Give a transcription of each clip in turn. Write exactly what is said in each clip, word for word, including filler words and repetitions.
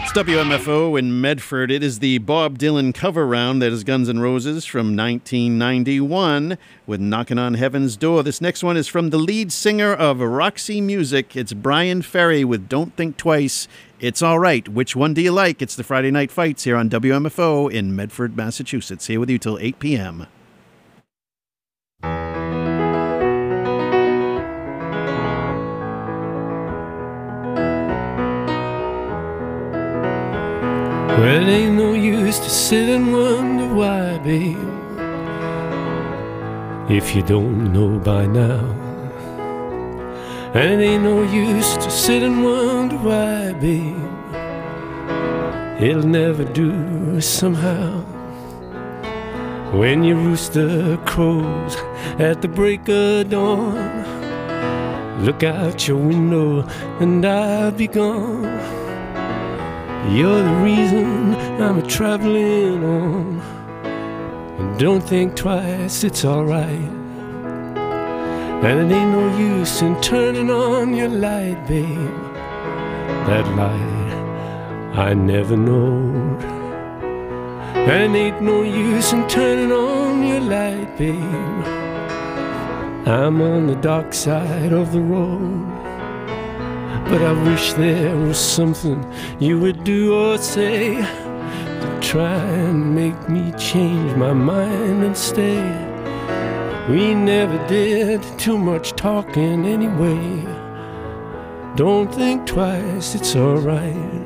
It's W M F O in Medford. It is the Bob Dylan cover round that is Guns N' Roses from nineteen ninety-one with Knockin' on Heaven's Door. This next one is from the lead singer of Roxy Music. It's Bryan Ferry with Don't Think Twice. It's all right. Which one do you like? It's the Friday Night Fights here on W M F O in Medford, Massachusetts. Here with you till eight p.m. Well, it ain't no use to sit and wonder why, babe, if you don't know by now. And it ain't no use to sit and wonder why, babe, it'll never do somehow. When your rooster crows at the break of dawn, look out your window and I'll be gone. You're the reason I'm a traveling on. And don't think twice, it's alright. And it ain't no use in turning on your light, babe. That light I never knowed. And it ain't no use in turning on your light, babe. I'm on the dark side of the road. But I wish there was something you would do or say to try and make me change my mind and stay. We never did too much talking anyway. Don't think twice, it's alright.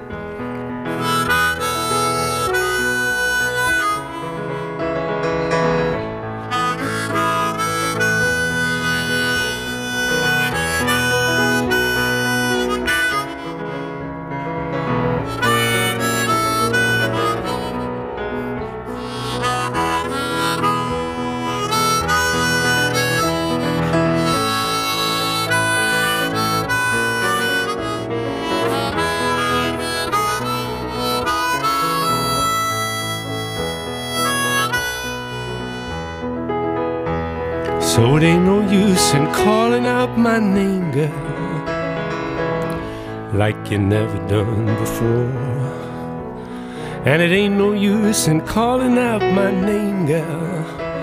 So it ain't no use in calling out my name, girl, like you never done before. And it ain't no use in calling out my name, girl,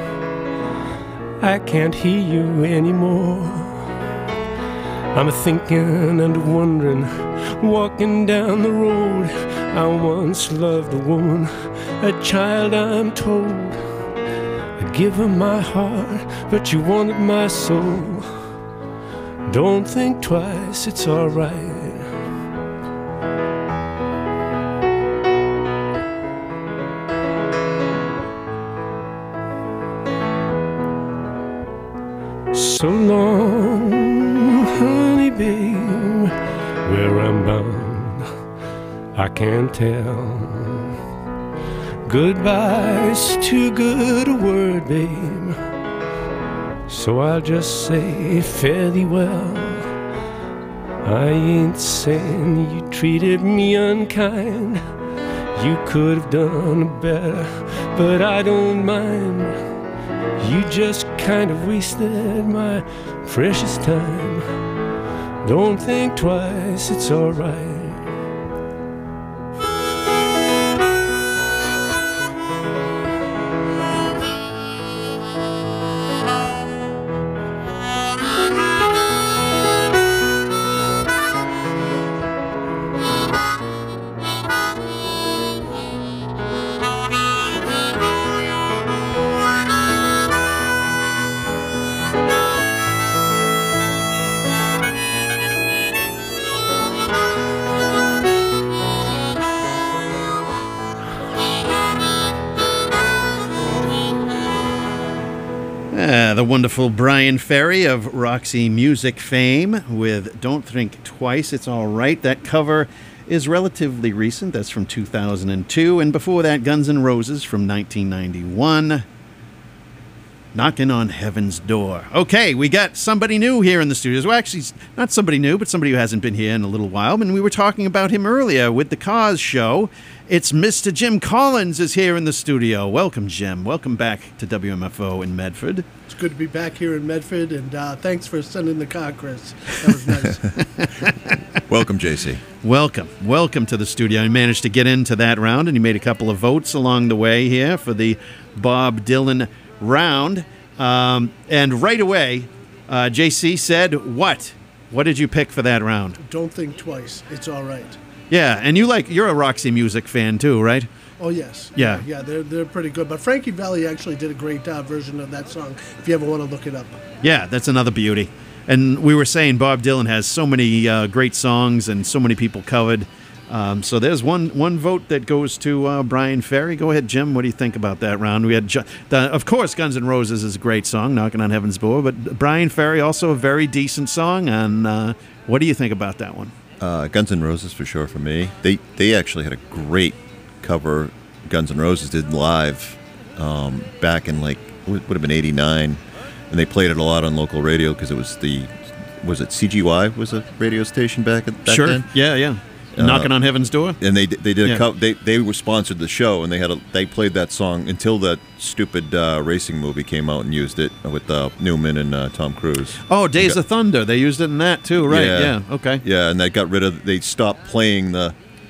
I can't hear you anymore. I'm a-thinking and wondering, walking down the road. I once loved a woman, a child I'm told. I'd give her my heart, but you wanted my soul. Don't think twice, it's alright. So long, honey babe, where I'm bound I can't tell. Goodbye's too good a word, babe, so I'll just say fare thee well. I ain't saying you treated me unkind, you could have done better, but I don't mind. You just kind of wasted my precious time. Don't think twice, it's alright. Uh, the wonderful Bryan Ferry of Roxy Music fame with Don't Think Twice, It's All Right. That cover is relatively recent. That's from two thousand two. And before that, Guns N' Roses from nineteen ninety-one Knocking on Heaven's Door. Okay, we got somebody new here in the studios. Well, actually, not somebody new, but somebody who hasn't been here in a little while. And we were talking about him earlier with the Cause Show. It's Mister Jim Collins is here in the studio. Welcome, Jim. Welcome back to W M F O in Medford. It's good to be back here in Medford, and uh, thanks for sending the car, Chris. That was nice. Welcome, J C. Welcome. Welcome to the studio. You managed to get into that round, and you made a couple of votes along the way here for the Bob Dylan round. Um, and right away, uh, J C said, what? What did you pick for that round? Don't think twice. It's all right. Yeah, and you like you're a Roxy Music fan too, right? Oh, yes. Yeah. Yeah, they're, they're pretty good. But Frankie Valli actually did a great uh, version of that song, if you ever want to look it up. Yeah, that's another beauty. And we were saying Bob Dylan has so many uh, great songs and so many people covered. Um, so there's one one vote that goes to uh, Brian Ferry. Go ahead, Jim. What do you think about that round? We had, the, of course, Guns N' Roses is a great song, Knocking on Heaven's Door. But Brian Ferry also a very decent song. And uh, what do you think about that one? Uh, Guns N' Roses for sure for me. They they actually had a great cover. Guns N' Roses did live um, back in like would have been eighty-nine, and they played it a lot on local radio because it was the was it C G Y was a radio station back at back sure. then. Yeah, yeah. Uh, Knocking on Heaven's Door. And they they did a Yeah. co- they they were sponsored the show, and they had a they played that song until that stupid uh, racing movie came out and used it with uh, Newman and uh, Tom Cruise. Oh, Days got- of Thunder. They used it in that too, right? Yeah. Yeah. Okay. Yeah, and they got rid of. They stopped playing the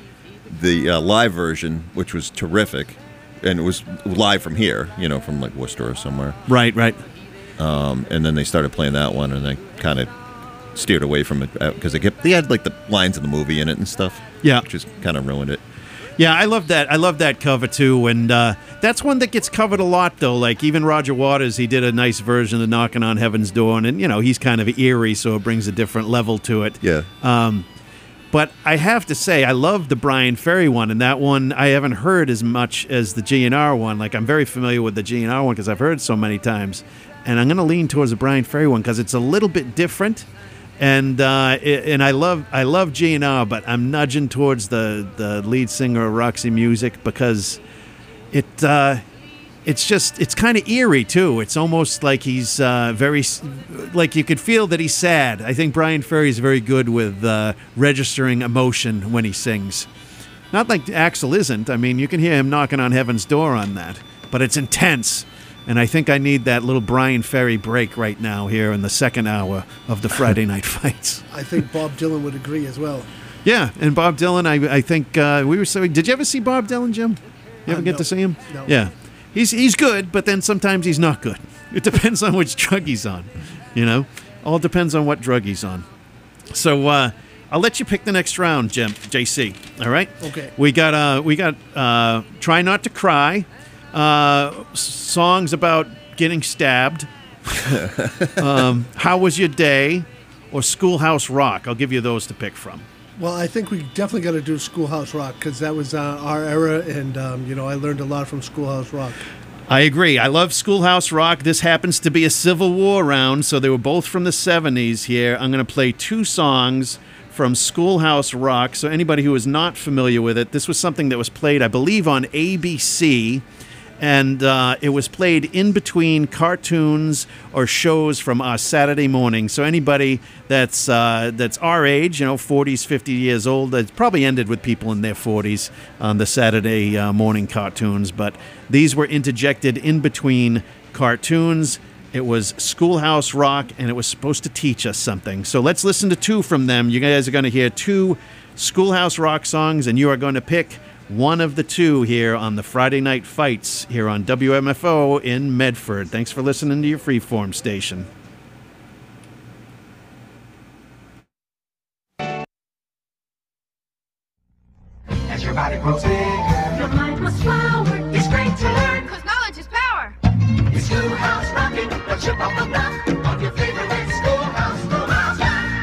the uh, live version, which was terrific, and it was live from here, you know, from like Worcester or somewhere. Right. Right. Um, and then they started playing that one, and they kind of steered away from it because they kept they had like the lines of the movie in it and stuff. Yeah. Which just kind of ruined it. Yeah, I love that. I love that cover too, and uh, that's one that gets covered a lot, though. Like even Roger Waters, he did a nice version of "Knocking on Heaven's Door," and, and you know he's kind of eerie, so it brings a different level to it. Yeah. Um, but I have to say, I love the Brian Ferry one, and that one I haven't heard as much as the G N R one. Like I'm very familiar with the G N R one because I've heard it so many times, and I'm going to lean towards the Brian Ferry one because it's a little bit different. And uh, and I love I love G N R, but I'm nudging towards the, the lead singer of Roxy Music because it uh, it's just it's kind of eerie too. It's almost like he's uh, very like you could feel that he's sad. I think Brian Ferry is very good with uh, registering emotion when he sings. Not like Axl isn't. I mean, you can hear him knocking on Heaven's Door on that, but it's intense. And I think I need that little Brian Ferry break right now here in the second hour of the Friday Night Fights. I think Bob Dylan would agree as well. Yeah, and Bob Dylan, I, I think uh, we were saying, did you ever see Bob Dylan, Jim? You ever Uh, get no. to see him? No. Yeah. He's he's good, but then sometimes he's not good. It depends on which drug he's on, you know? All depends on what drug he's on. So uh, I'll let you pick the next round, Jim, J C, all right? Okay. We got, uh, we got uh, Try Not to Cry. Uh, songs about getting stabbed. um, How Was Your Day? Or Schoolhouse Rock. I'll give you those to pick from. Well, I think we definitely got to do Schoolhouse Rock because that was uh, our era, and, um, you know, I learned a lot from Schoolhouse Rock. I agree. I love Schoolhouse Rock. This happens to be a Civil War round, so they were both from the seventies here. I'm going to play two songs from Schoolhouse Rock. So anybody who is not familiar with it, this was something that was played, I believe, on A B C. And uh, it was played in between cartoons or shows from uh, Saturday morning. So anybody that's uh, that's our age, you know, forties, fifty years old, it's probably ended with people in their forties on the Saturday uh, morning cartoons. But these were interjected in between cartoons. It was Schoolhouse Rock, and it was supposed to teach us something. So let's listen to two from them. You guys are going to hear two Schoolhouse Rock songs, and you are going to pick one of the two here on the Friday Night Fights here on W M F O in Medford. Thanks for listening to your Freeform station. As your body grows bigger, your mind must flower. It's great to learn, cause knowledge is power. It's Schoolhouse Rockin', the chip off the block of your favorite schoolhouse, Schoolhouse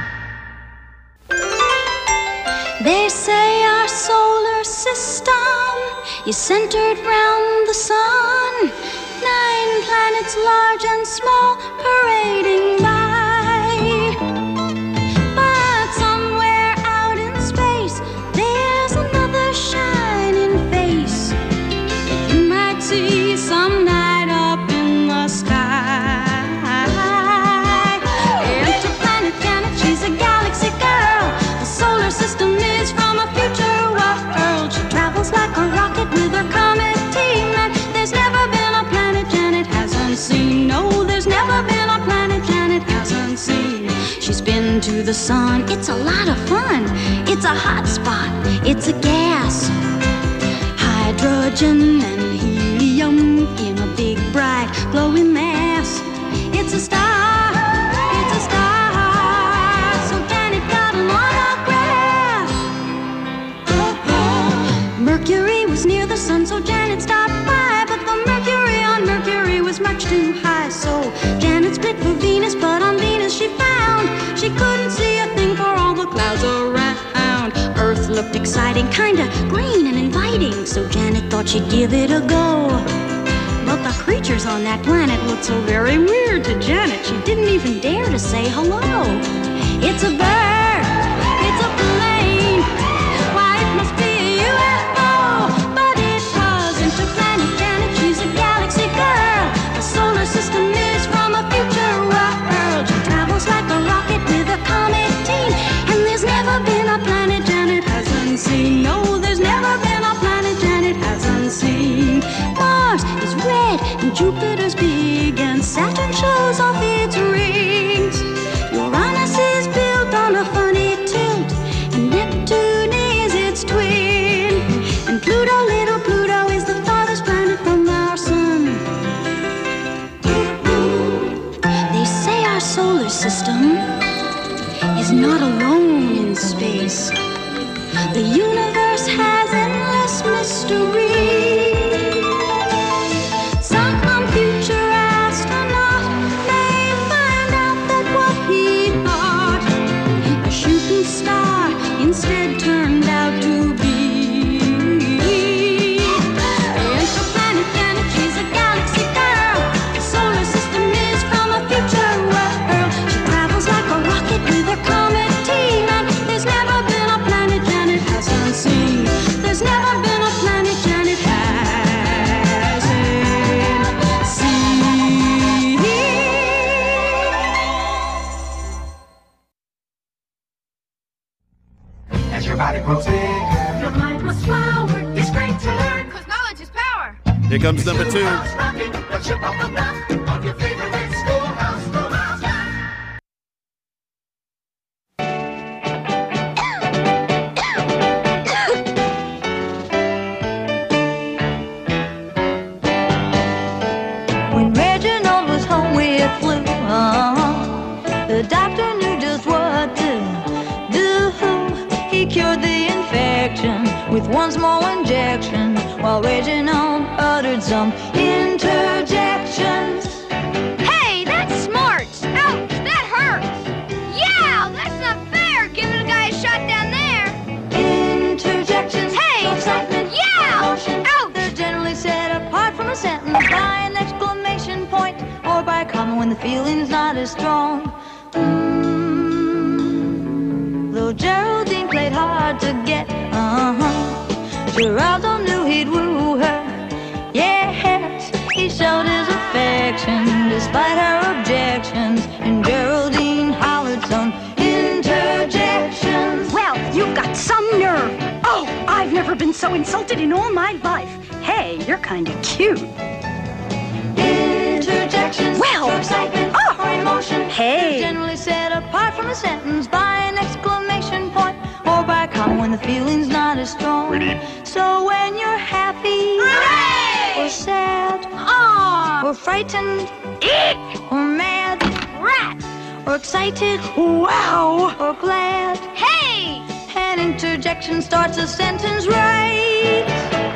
Rock. They say our solar system is centered round the sun. Nine planets large and small parading by. But somewhere out in space, there's another shining face that you might see some night up in the sky. to the sun. It's a lot of fun. It's a hot spot. It's a gas. Hydrogen and helium in a big, bright, glowing mass. It's a star. It's a star. So Janet got an autograph. Mercury was near the sun, so Janet stopped by. But the mercury on Mercury was much too high. So Janet split for Venus, but on Venus she found she couldn't see a thing for all the clouds around. Earth looked exciting, kinda green and inviting, so Janet thought she'd give it a go. But the creatures on that planet looked so very weird to Janet, she didn't even dare to say hello. It's a bird, it's a plane, why it must be a U F O. But it was interplanet Janet, she's a galaxy girl. The solar system is from a future world. She travels like a rocket with a comet team, and there's never been a planet Janet hasn't seen. No, there's never been a planet Janet hasn't seen. Mars is red and Jupiter's big, and Saturn shows off its rings. Uranus is built on a funny tilt, and Neptune is its twin. And Pluto, little Pluto, is the farthest planet from our sun. They say our solar system is not alone in space. The universe has endless mystery. Some future astronaut may find out that what he thought a shooting star instead turned out to be interplanet Janet, she's a galaxy girl. The solar system is from a future world. She travels like a rocket with a comet team, and there's never been a planet Janet hasn't seen. There's never been a planet Janet hasn't seen. As your body grows bigger, your mind must flower. It's great to learn, cause knowledge is power. Here comes number two. Schoolhouse rocking, the chip off the block of your favorite schoolhouse, schoolhouse rock. When Reginald was home with flu, uh-huh, the doctor knew just what to do. He cured the infection with one small injection, while Reginald uttered some interjections. Hey, that's smart! Ouch, that hurts! Yeah, that's not fair, giving a guy a shot down there! Interjections, Hey, excitement, yeah, emotion. ouch. They're generally set apart from a sentence by an exclamation point, or by a comma when the feeling's not as strong. Mm, though Geraldine played hard to get, uh-huh, Geraldo knew he'd woo her. Yes, he showed his affection despite her objections, and Geraldine hollered some interjections. Well, you've got some nerve. Oh, I've never been so insulted in all my life. Hey, you're kind of cute. Interjections, Well, for excitement, oh, or emotion. hey. They're generally set apart from a sentence by an exclamation point, or by a comma when the feeling's not as strong. Pretty. So when you're happy, Hooray! or sad, Aw, or frightened, eek, or mad, rat, or excited, Wow. or glad, hey! an interjection starts a sentence right.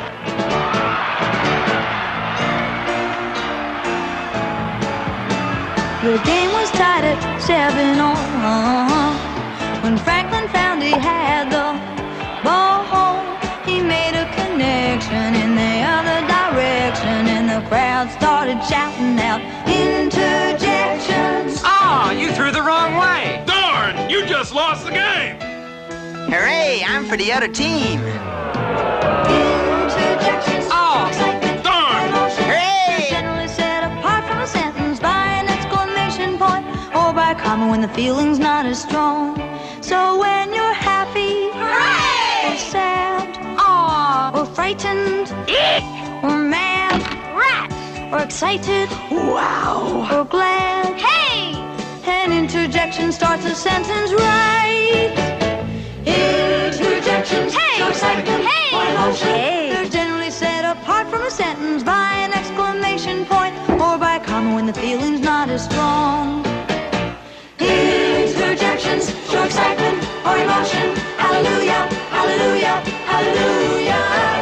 The game was tied at seven all, uh-huh. When Franklin found he had the ball, he made a connection in the other direction, and the crowd started shouting out interjections. Ah, you threw the wrong way. Darn! You just lost the game! Hooray, I'm for the other team. Interjections, Oh, excitement, darn. emotion. Hooray! They're generally set apart from a sentence by an exclamation point, or by a comma when the feeling's not as strong. So when you're happy, Hooray! or sad, Aw, or frightened, eek, or mad, rat, or excited, Wow. or glad, hey! an interjection Interjection starts a sentence right. Interjections Hey! show excitement Hey! or emotion. Hey! They're generally set apart from a sentence by an exclamation point or by a comma when the feeling's not as strong. Interjections show excitement or emotion. Hallelujah, hallelujah, hallelujah.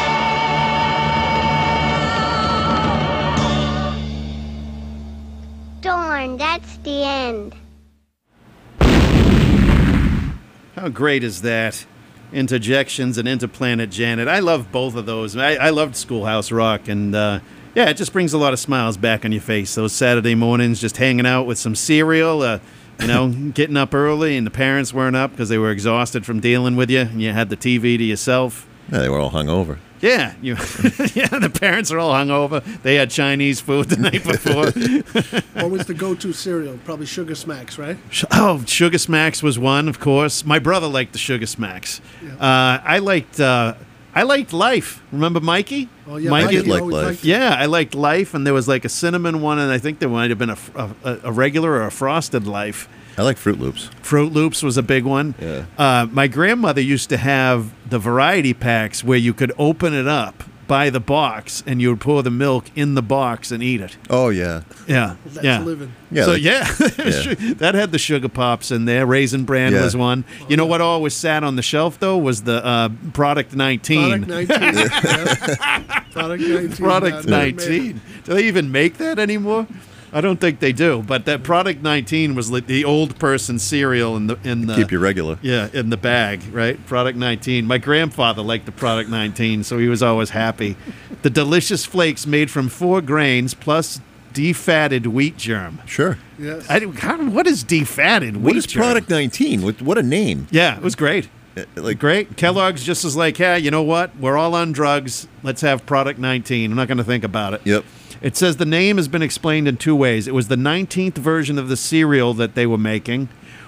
Darn, that's the end. How great is that? Interjections and Interplanet Janet. I love both of those. I, I loved Schoolhouse Rock, and uh, yeah, it just brings a lot of smiles back on your face. Those Saturday mornings, just hanging out with some cereal, uh, you know, getting up early, and the parents weren't up because they were exhausted from dealing with you, and you had the T V to yourself. Yeah, they were all hungover. Yeah, you. Yeah, the parents are all hungover. They had Chinese food the night before. What was the go-to cereal? Probably Sugar Smacks, right? Oh, Sugar Smacks was one, of course. My brother liked the Sugar Smacks. Yeah. Uh, I liked. Uh, I liked Life. Remember Mikey? Oh yeah, Mikey I did like always Life. liked- Yeah, I liked Life, and there was like a cinnamon one, and I think there might have been a, a, a regular or a frosted Life. I like Fruit Loops. Fruit Loops was a big one. Yeah. Uh, my grandmother used to have the variety packs where you could open it up by the box, and you would pour the milk in the box and eat it. Oh, yeah. Yeah, That's yeah. living. Yeah, so like- yeah, yeah. that had the Sugar Pops in there. Raisin Bran Yeah. was one. You know what always sat on the shelf though was the uh, Product nineteen. Product nineteen. Yeah. Product nineteen. Product yeah, never made it. nineteen. Do they even make that anymore? I don't think they do. But that Product nineteen was like the old person cereal in the in the Keep you regular. yeah in the bag, right? Product nineteen. My grandfather liked the Product nineteen, so he was always happy. The delicious flakes made from four grains plus defatted wheat germ. Sure. Yes. I, don't- how, what is defatted wheat What is germ? Product nineteen? What, what a name. Yeah, it was great. Uh, Like, Great. Kellogg's just is like, hey, you know what? We're all on drugs. Let's have Product nineteen. I'm not going to think about it. Yep. It says the name has been explained in two ways. It was the nineteenth version of the cereal that they were making,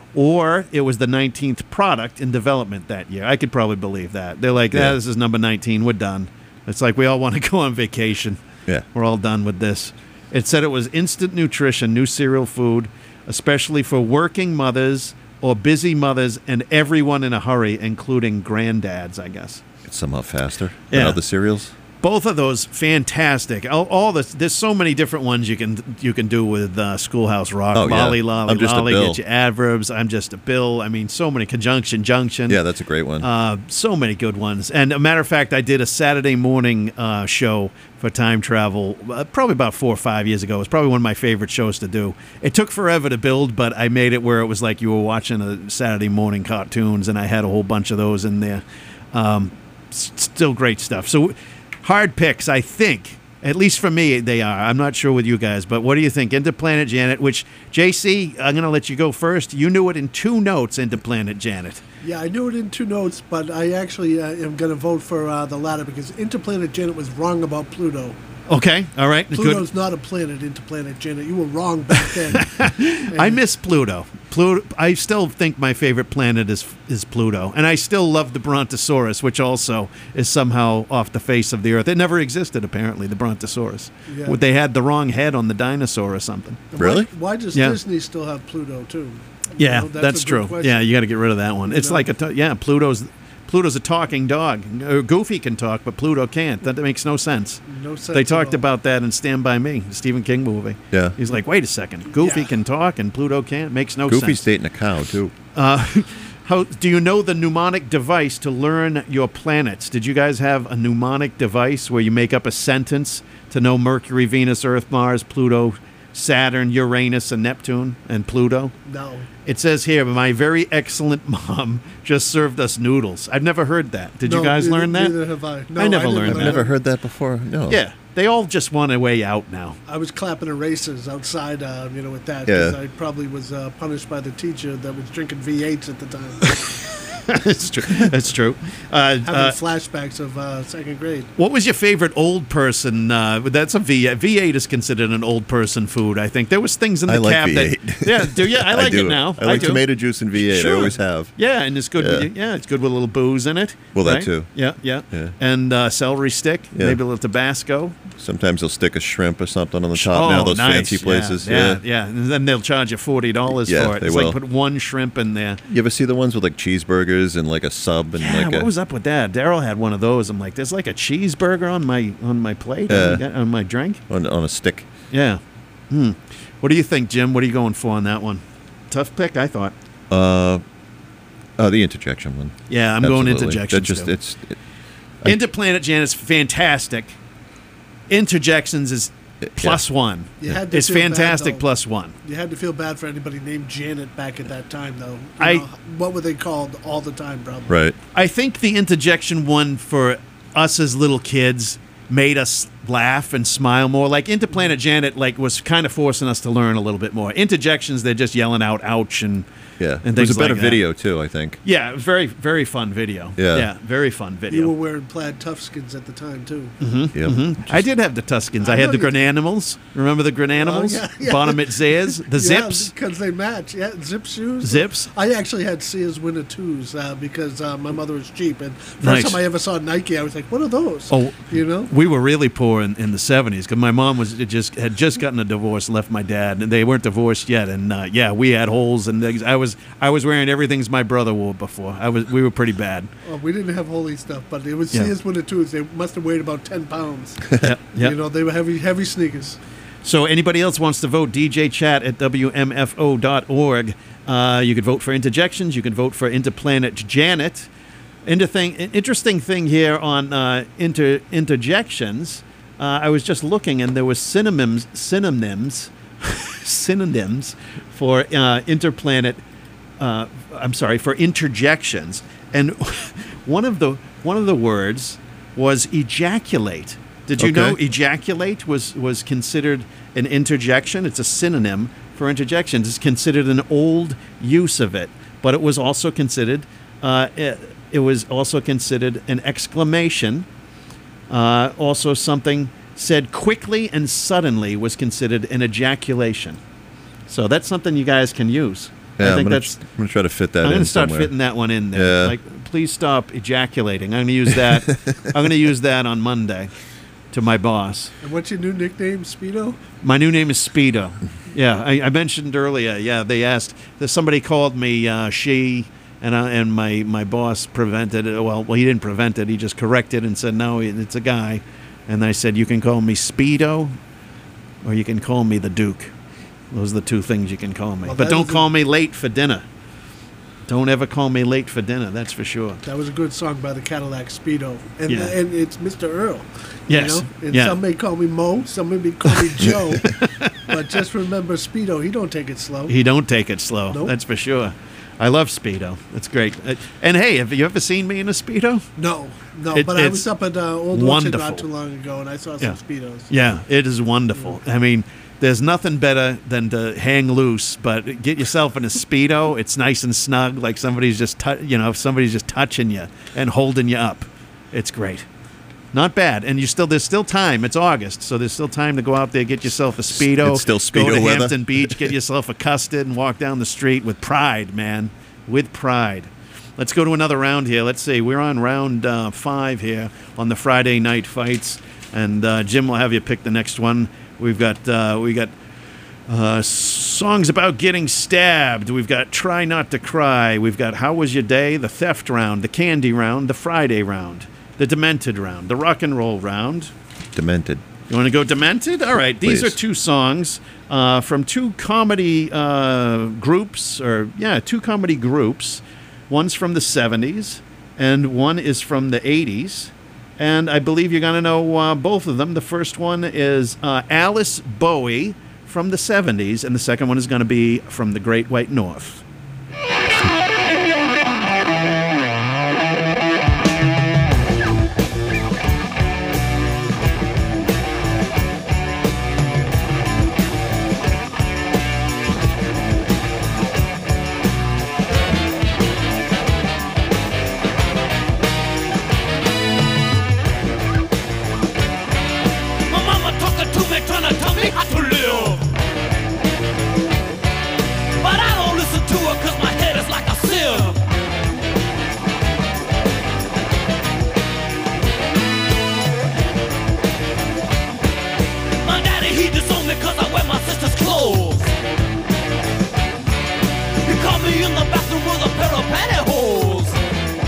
or it was the nineteenth product in development that year. I could probably believe that. They're like, Yeah. ah, this is number nineteen. We're done. It's like we all want to go on vacation. Yeah. We're all done with this. It said it was instant nutrition, new cereal food, especially for working mothers or busy mothers and everyone in a hurry, including granddads, I guess. It's somehow faster than Yeah. other cereals. Both of those fantastic. All, all this, there's so many different ones you can you can do with uh, Schoolhouse Rock. Oh, yeah. Lolly, lolly, I'm just a lolly. Bill. Get your adverbs. I'm just a Bill. I mean, so many. Conjunction, junction. Yeah, that's a great one. Uh, so many good ones. And a matter of fact, I did a Saturday morning uh, show for time travel uh, probably about four or five years ago. It was probably one of my favorite shows to do. It took forever to build, but I made it where it was like you were watching a Saturday morning cartoons, and I had a whole bunch of those in there. Um, s- still great stuff. So hard picks, I think. At least for me, they are. I'm not sure with you guys, but what do you think? Interplanet Janet, which, J C, I'm going to let you go first. You knew it in two notes, Interplanet Janet. Yeah, I knew it in two notes, but I actually uh, am going to vote for uh, the latter because Interplanet Janet was wrong about Pluto. Okay, all right. Pluto's Good. not a planet, Interplanet Janet. You were wrong back then. I miss Pluto. Pluto. I still think my favorite planet is is Pluto, and I still love the Brontosaurus, which also is somehow off the face of the earth. It never existed, apparently. The Brontosaurus. Yeah. They had the wrong head on the dinosaur or something. Really? Why, why does Yeah. Disney still have Pluto, too? Yeah, You know, that's, a good true. question. Yeah, you got to get rid of that one. You It's know? like a t- yeah. Pluto's Pluto's a talking dog. Uh, Goofy can talk, but Pluto can't. That makes no sense. No sense They at talked all. about that in Stand By Me, the Stephen King movie. Yeah. He's like, wait a second. Goofy Yeah. can talk and Pluto can't. Makes no Goofy's sense. dating a cow, too. Uh, how do you know the mnemonic device to learn your planets? Did you guys have a mnemonic device where you make up a sentence to know Mercury, Venus, Earth, Mars, Pluto, Saturn, Uranus, and Neptune, and Pluto? No. It says here, my very excellent mom just served us noodles. I've never heard that. Did No, you guys neither- learn that? Neither have I. No, I never didn't learned I've that. never heard that before. No. Yeah, they all just want a way out now. I was clapping erasers outside, uh, you know, with that because Yeah. I probably was uh, punished by the teacher that was drinking V eights at the time. That's true. That's true. Uh, Having uh, flashbacks of uh, second grade. what was your favorite old person? Uh, that's a V eight. V eight is considered an old person food. I think there was things in the I like cab V eight. that. Yeah, do you? I like do. it now. I like do. tomato juice and V eight. Sure. I always have. Yeah, and it's good. Yeah. With, yeah, it's good with a little booze in it. Well, that right? too. Yeah, yeah. Yeah. And uh, celery stick, Yeah. maybe a little Tabasco. Sometimes they'll stick a shrimp or something on the top. now those nice. fancy places. Yeah, Yeah. yeah, yeah. And then they'll charge you forty dollars Yeah, for it. they It's will. like put one shrimp in there. You ever see the ones with like cheeseburgers and like a sub and Yeah, like what a was up with that? Daryl had one of those. I'm like, there's like a cheeseburger on my on my plate Yeah. on, on my drink. on, on a stick? Yeah. Hmm. What do you think, Jim? What are you going for on that one? Tough pick, I thought. Uh, oh, the interjection one. Yeah, I'm going Absolutely. interjections. That just too. it's. It, I- Interplanet Janet's fantastic. Interjections is plus one. You had to It's feel bad, fantastic though. plus one. You had to feel bad for anybody named Janet back at that time, though. You I- know, what were they called all the time, probably? right. I think the interjection one for us as little kids made us laugh and smile more. Like Interplanet Janet, like was kind of forcing us to learn a little bit more. Interjections, they're just yelling out "ouch" and Yeah. and It was things a better like that. video too, I think. Yeah, it was very very fun video. Yeah. yeah, very fun You video. were wearing plaid Toughskins at the time, too. Yep. I did have the Tuscans. I, I had know the you did. Grananimals. Remember the Grananimals? Oh, yeah, yeah. Bonnet Zayas, the Zips, because they match. Yeah, zip shoes. Zips. I actually had Sears Winter twos uh, because uh, my mother was cheap, and first Nice. time I ever saw Nike, I was like, "What are those?" Oh, you know. we were really poor in, in the seventies because my mom was it just had just gotten a divorce, left my dad, and they weren't divorced yet. And uh, yeah, we had holes, and things. I was I was wearing everything my brother wore before. I was we were pretty bad. Well, we didn't have holy stuff, but it was Yeah. Sears Winter twos. They must have weighed about ten pounds. Yeah, yeah. You know, they were heavy, heavy sneakers. So anybody else wants to vote, D J chat at W M F O dot org. Uh, you could vote for Interjections. You can vote for Interplanet Janet. Inter thing, interesting thing here on uh, inter interjections. Uh, I was just looking, and there was synonyms, synonyms, synonyms for uh, interplanet. Uh, I'm sorry, for interjections, and one of the one of the words was ejaculate. Did you Okay. know ejaculate was was considered an interjection? It's a synonym for interjections. It's considered an old use of it, but it was also considered uh, it, it was also considered an exclamation. Uh, also, something said quickly and suddenly was considered an ejaculation. So that's something you guys can use. Yeah, I I'm think gonna, that's. I'm gonna try to fit that I'm in going to start somewhere. fitting that one in there. Yeah. Like, please stop ejaculating. I'm going to use that. I'm going to use that on Monday to my boss. And what's your new nickname, Speedo? My new name is Speedo. Yeah, I, I mentioned earlier. Yeah, they asked. That somebody called me uh, she, and I, and my, my boss prevented it. Well, well, he didn't prevent it. He just corrected and said no, it's a guy. And I said you can call me Speedo, or you can call me the Duke. Those are the two things you can call me. Well, but that don't is a- call me late for dinner. Don't ever call me late for dinner. That's for sure. That was a good song by the Cadillac Speedo, and Yeah. and it's Mister Earl. Yes. You know? And Yeah. some may call me Mo, some may call me Joe, but just remember Speedo. He don't take it slow. He don't take it slow. Nope. That's for sure. I love Speedo. That's great. Uh, And hey, have you ever seen me in a Speedo? No, no. It- but I it's was up at uh, Old Orchard wonderful. not too long ago, and I saw some Yeah. Speedos. Yeah, it is wonderful. I mean, there's nothing better than to hang loose, but get yourself in a Speedo. It's nice and snug, like somebody's just, tou- you know, if somebody's just touching you and holding you up. It's great. Not bad. And you still, there's still time. It's August, so there's still time to go out there, get yourself a Speedo. It's still Go Speedo to weather. Hampton Beach, get yourself a custard, and walk down the street with pride, man. With pride. Let's go to another round here. Let's see. We're on round uh, five here on the Friday night fights, and uh, Jim will have you pick the next one. We've got uh, we got uh, songs about getting stabbed. We've got Try Not to Cry. We've got How Was Your Day? The Theft round, the Candy round, the Friday round, the Demented round, the Rock and Roll round. Demented. You want to go Demented? All right. These Please. are two songs uh, from two comedy uh, groups, or yeah, two comedy groups. One's from the seventies, and one is from the eighties. And I believe you're going to know uh, both of them. The first one is uh, Alice Bowie from the seventies, and the second one is going to be from the Great White North. pantyhose.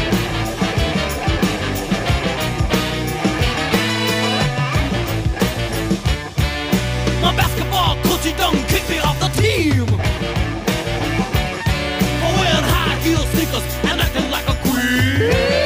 My basketball coach, he done kicked me off the team for wearing high heel sneakers and acting like a queen.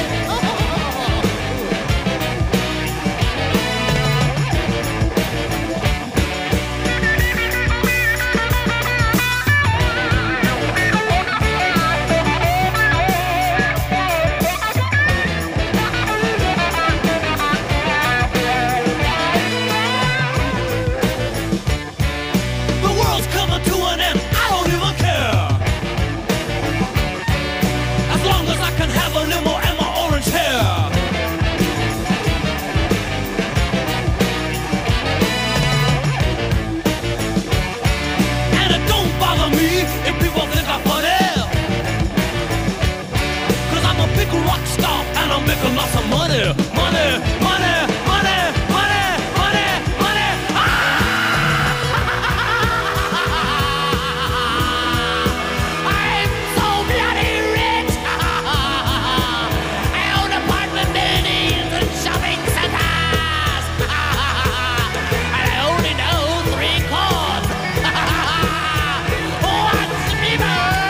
I'm making lots of money, money, money, money, money, money, money. Ah! I'm so bloody rich. I own apartment buildings and shopping centers. And I only know three chords. Watch me burn.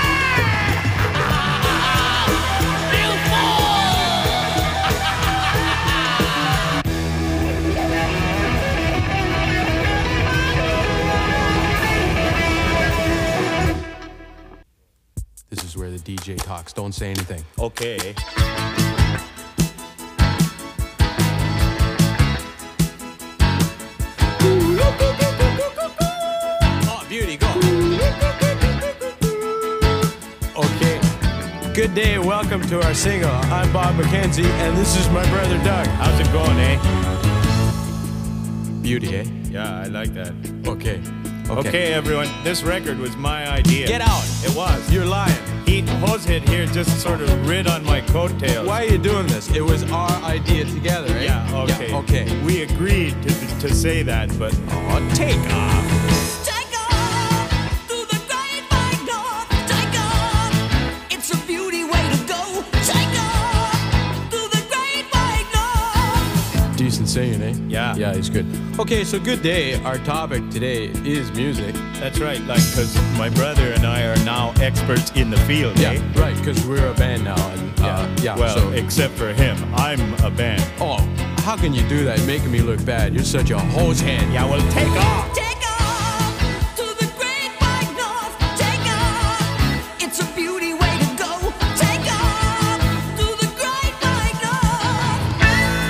This is where the D J talks. Don't say anything. Okay. Oh, beauty, go. Okay. Good day. Welcome to our single. I'm Bob McKenzie, and this is my brother Doug. How's it going, eh? Beauty, eh? Yeah, I like that. Okay. Okay. Okay, everyone. This record was my idea. Get out. It was. You're lying. He, Hosehead here just sort of rid on my coattails. Why are you doing this? It was our idea together, eh? Yeah, okay. Yeah, okay. We agreed to, to say that, but... Oh, take off. Decent singing, eh? Yeah. Yeah, he's good. Okay, so good day. Our topic today is music. That's right, like, because my brother and I are now experts in the field, Yeah, eh? right, because we're a band now. And, uh, yeah, Well, so... except for him. I'm a band. Oh, how can you do that? Making me look bad. You're such a hose hand. Yeah, well, take off. Take off to the great white north. Take off. It's a beauty way to go. Take off to the great white north.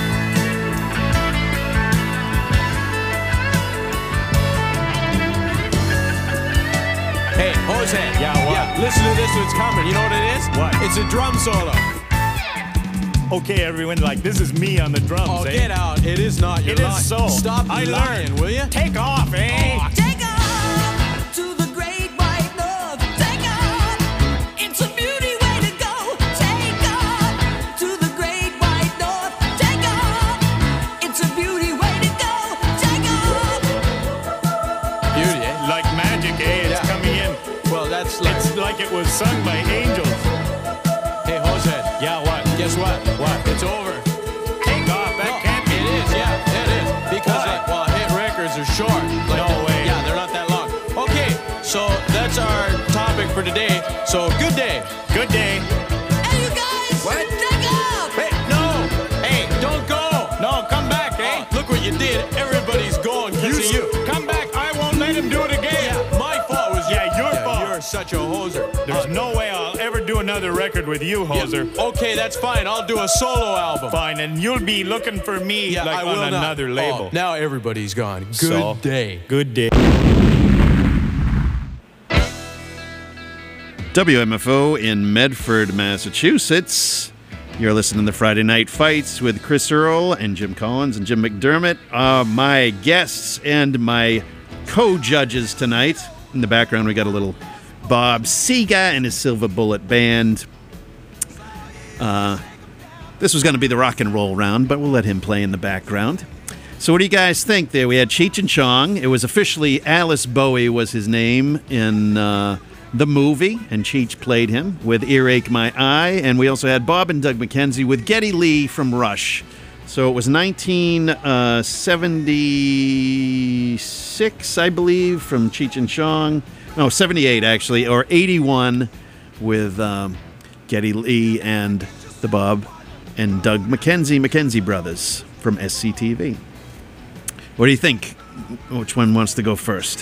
Hey, hose hand. Yeah, what? Yeah, listen to this one's coming. You know what it is? What? It's a drum solo. Okay, everyone, like, this is me on the drums, Oh, eh? get out. It is not. You're It is lying. so. Stop I lying, learned. will you? Take off, eh? Oh, Take off to the great white north. Take off. It's a beauty way to go. Take off to the great white north. Take off. It's a beauty way to go. Take off. beauty, eh? Like magic, eh? It's Yeah. coming in. Well, that's like... It's like it was sung by angels. Hey, Hosehead. Yeah, what? Guess what? What? It's over. Take off. That No, can't be. It is, yeah, it is. Because, Why? like, well, hit records are short. Like, No way. Yeah, they're not that long. Okay, so that's our topic for today. So, good day. Good day. Hey, you guys. What? Take off. Hey, no! Hey, don't go! No, come back, eh? Oh, look what you did. Everybody's going because of you. Come back. I won't let him do it again. Yeah, my fault was Yeah, your yeah, fault. You're such a hoser. There's Uh, no way I'll ever do another record with you, yeah, Hoser. Okay, that's fine. I'll do a solo album. Fine, and you'll be looking for me Yeah, like I on will not. another label. Oh, now everybody's gone. Good So, day. Good day. W M F O in Medford, Massachusetts. You're listening to Friday Night Fights with Chris Earl and Jim Collins and Jim McDermott. Uh, my guests and my co-judges tonight. In the background, we got a little Bob Seger and his Silver Bullet Band. Uh, this was going to be the rock and roll round, but we'll let him play in the background. So what do you guys think there? We had Cheech and Chong. It was officially Alice Bowie was his name in uh, the movie, and Cheech played him with Earache My Eye. And we also had Bob and Doug McKenzie with Geddy Lee from Rush. So it was nineteen seventy-six, I believe, from Cheech and Chong. No, seventy-eight, actually, or eighty-one with um, Geddy Lee and the Bob and Doug McKenzie, McKenzie brothers from S C T V. What do you think? Which one wants to go first?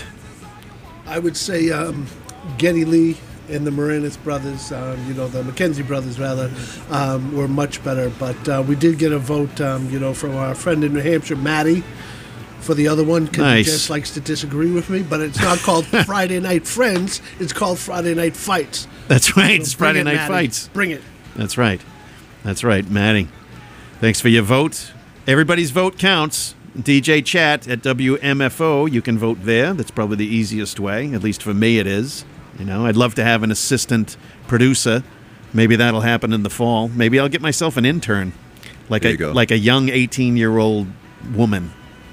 I would say um, Geddy Lee and the Moranis brothers, um, you know, the McKenzie brothers, rather, um, were much better. But uh, we did get a vote, um, you know, from our friend in New Hampshire, Maddie, for the other one, because Nice. he just likes to disagree with me. But it's not called Friday Night Friends. It's called Friday Night Fights. That's right. It's So bring Friday it, Night Maddie. Fights. Bring it. That's right. That's right, Maddie. Thanks for your vote. Everybody's vote counts. D J Chat at W M F O. You can vote there. That's probably the easiest way. At least for me, it is. You know, I'd love to have an assistant producer. Maybe that'll happen in the fall. Maybe I'll get myself an intern, like There a you go. like a young eighteen-year-old woman.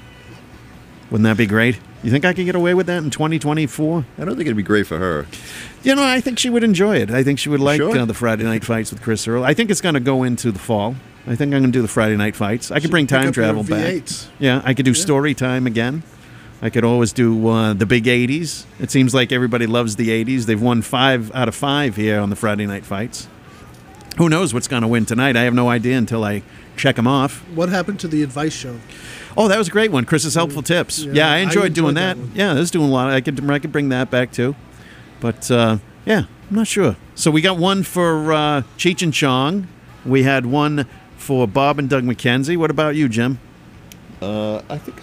Wouldn't that be great? You think I could get away with that in twenty twenty-four? I don't think it'd be great for her. You know, I think she would enjoy it. I think she would like Sure. uh, the Friday Night Fights with Chris Earl. I think it's going to go into the fall. I think I'm going to do the Friday Night Fights. I could bring pick time up your travel V back. eights. Yeah, I could do story time again. I could always do uh, the big eighties. It seems like everybody loves the eighties. They've won five out of five here on the Friday Night Fights. Who knows what's going to win tonight? I have no idea until I check them off. What happened to the advice show? Oh, that was a great one. Chris's Helpful Tips. Yeah, Yeah, I I enjoyed, enjoyed doing that that. one. Yeah, this doing a lot. I could I could bring that back too. But uh, yeah, I'm not sure. So we got one for uh, Cheech and Chong. We had one for Bob and Doug McKenzie. What about you, Jim? Uh, I think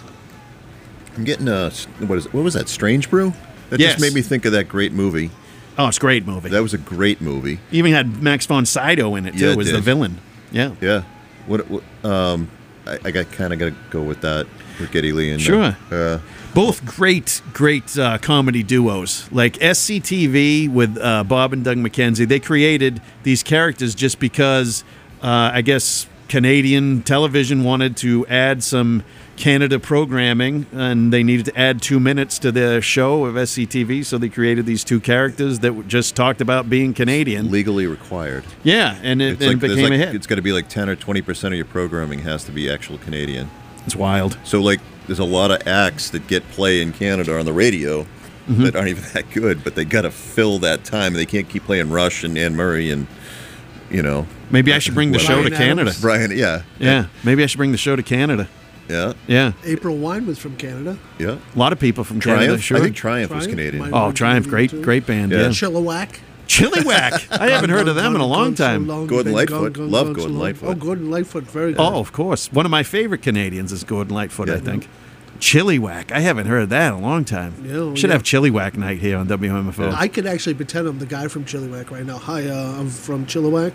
I'm getting a what is it? What was that? Strange Brew? That Yes. just made me think of that great movie. Oh, it's a great movie. That was a great movie. Even had Max von Sydow in it too. Yeah, it was the did. villain. Yeah. Yeah. What? what um, I, I got kind of got to go with that with Geddy Lee and Sure. Uh, Both great, great uh, comedy duos. Like S C T V with uh, Bob and Doug McKenzie. They created these characters just because, uh, I guess, Canadian television wanted to add some Canada programming, and they needed to add two minutes to their show of S C T V, so they created these two characters that just talked about being Canadian. legally required. Yeah, and it, It's and like, it there's became like a hit. it's got to be like ten or twenty percent of your programming has to be actual Canadian. It's wild. So like, there's a lot of acts that get play in Canada on the radio Mhm. that aren't even that good, but they got to fill that time. They can't keep playing Rush and Anne Murray and you know. Maybe I should bring the Well, show to Bryan Canada. Adams. Brian, yeah, Yeah, maybe I should bring the show to Canada. yeah, Yeah, April Wine was from Canada. yeah. a lot of people from Canada. Triumph. Sure. I think Triumph, was Triumph Canadian. might- Oh, Triumph, great, too. great band. Yeah. Yeah, Chilliwack. Chilliwack. I haven't heard of them in a long time. Gordon Lightfoot. Love Gordon Lightfoot. Oh, Gordon Lightfoot, very good. Oh, of course. One of my favorite Canadians is Gordon Lightfoot, I Yeah. think. Chilliwack. I haven't heard that in a long time. Yeah, Should yeah. have Chilliwack night here on W M F O. I could actually pretend I'm the guy from Chilliwack right now. Hi, uh, I'm from Chilliwack.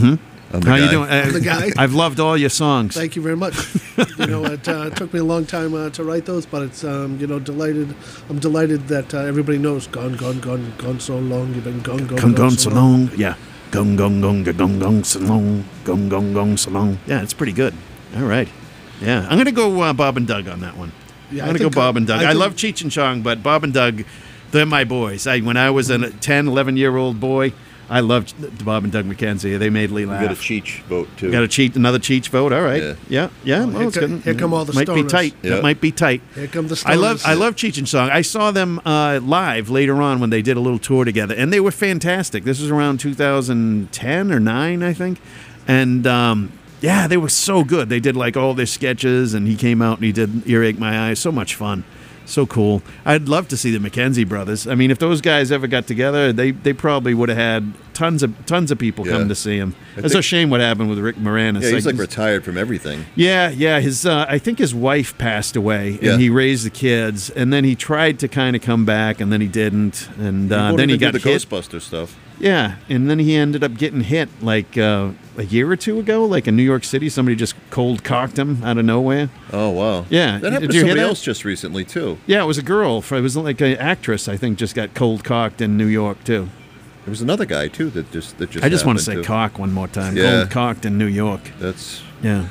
I'm the How you guy. doing? I'm the guy. I've loved all your songs. Thank you very much. you know, it uh, took me a long time uh, to write those, but it's um, you know, delighted. I'm delighted that uh, everybody knows. Gone, gone, gone, gone so long. You've been gone, gone, Gong gone gong so long. Yeah. Gong gong gong ga gong gong so long. Gong gong gong so long. Yeah, it's pretty good. All right. Yeah, I'm gonna go uh, Bob and Doug on that one. Yeah, I'm I gonna go think, Bob uh, and Doug. I I, think- love Cheech and Chong, but Bob and Doug, they're my boys. I, when I was a ten, eleven year old boy, I loved Bob and Doug McKenzie. They made Lee We laugh. got a Cheech vote too. Got a cheat, another Cheech vote. All right. Yeah. Yeah, yeah. Oh, well, here it's co- good. here come all the Might be stoners. tight. Yeah. That might be tight. Here come the stoners. I love I love Cheech and Chong. I saw them uh, live later on when they did a little tour together, and they were fantastic. This was around two thousand ten or nine, I think, and um, yeah, they were so good. They did like all their sketches, and he came out and he did Earache My Eyes. So much fun. So cool. I'd love to see the McKenzie brothers. I mean, if those guys ever got together, they, they probably would have had tons of tons of people Yeah. come to see him. I It's a think- shame what happened with Rick Moranis. Yeah, he's like Like, retired from everything. yeah, yeah. His, uh, I think his wife passed away, and Yeah. he raised the kids, and then he tried to kind of come back, and then he didn't, and uh, won't then he even do got the hit. Ghostbuster stuff. Yeah, and then he ended up getting hit like uh, a year or two ago, like in New York City. Somebody just cold cocked him out of nowhere. Oh wow. Yeah, that happened did to you hear somebody that? else just recently too. Yeah, it was a girl. It was like an actress, I think, just got cold cocked in New York too. There was another guy too that just that just. I just want to say happened to- cock one more time. Yeah. Cold cocked in New York. That's Yeah,